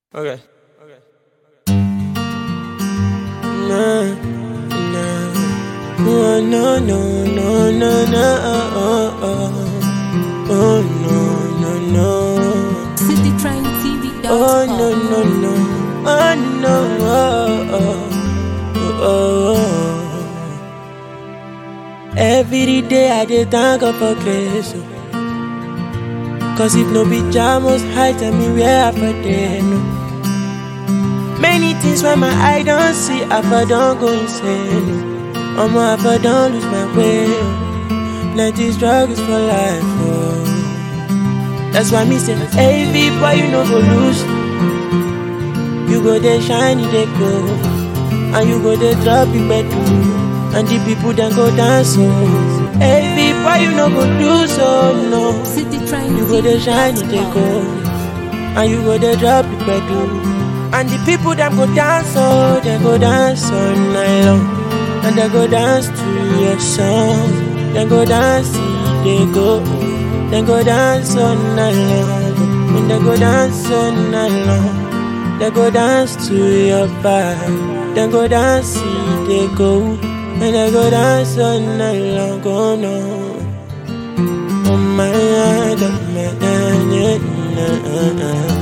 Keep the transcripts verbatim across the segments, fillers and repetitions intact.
Okay. Okay. No, no, oh, no, no, no, no, no, oh, oh, oh, no, no, no. City Train T V dot Oh, com. no, no, no, oh, no, oh, oh, oh, oh. Every day I dey thank God for grace, oh. Cause if no be Jah most high, tell me where I for dey, no. Many things when my eye don't see, I for don't go insane. Omo, I for don't lose my way. oh. Plenty struggles for life. Oh. That's why me say, hey, V boy, you no go lose. You go there shine, you dey go, and you go there drop it better, and the people then go dance. Oh. Hey, V boy, you no go lose, oh no. City Train You go there shine, you dey go, and you go there drop it better. And the people them go dance, oh, they go dance all night long. And they go dance to your song. They go dance, till they go. They go dance all night long. And they go dance all night long. They go dance to your vibe. They go dance, till they go. And they go dance all night long, oh no. Oh my God, oh my God, yeah.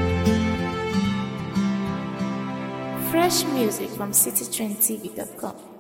Fresh music from City Train T V dot com.